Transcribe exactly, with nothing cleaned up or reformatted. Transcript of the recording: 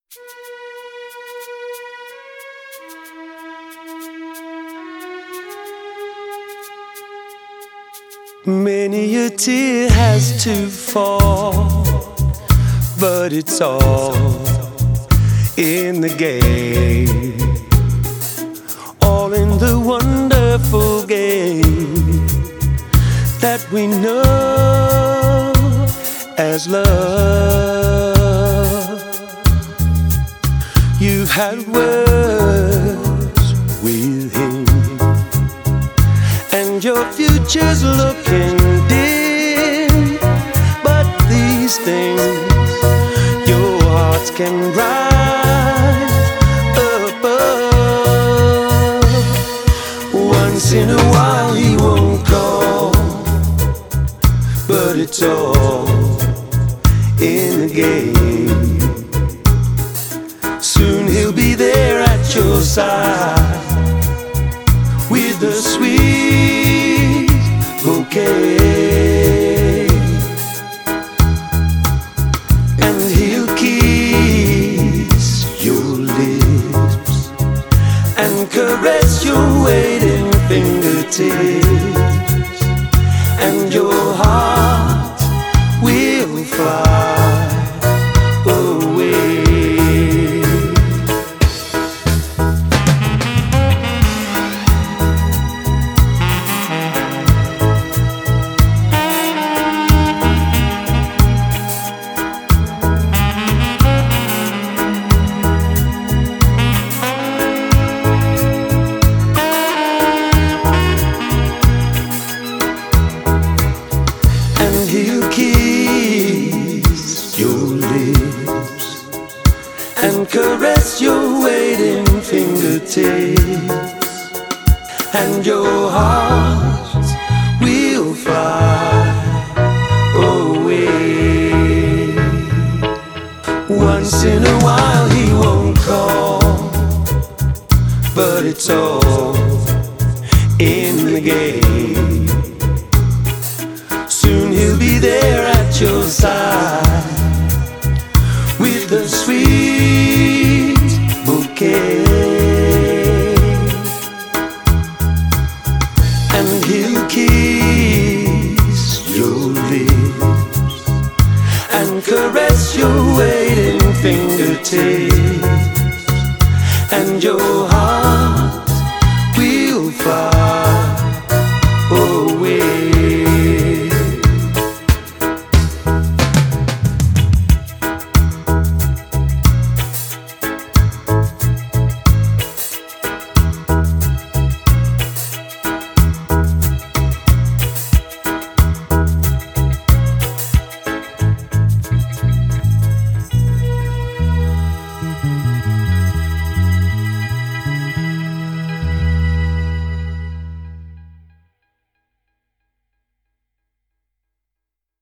Many a tear has to fall, but it's all in the game, all in the wonderful game that we know as love. You've had words with him, and your future's looking dim, but these things your hearts can rise above. Once in a while he won't call, but it's all in the game. Soon he'll be there at your side with a sweet bouquet, and he'll kiss your lips and caress your waiting fingertips, and your heart will fly away. He'll kiss your lips and caress your waiting fingertips, and your heart will fly away. Once in a while he won't call, but it's all in the game. Soon he'll be there at your side with a sweet bouquet, and he'll kiss your lips and caress your waiting fingertips, and your heart will fly away.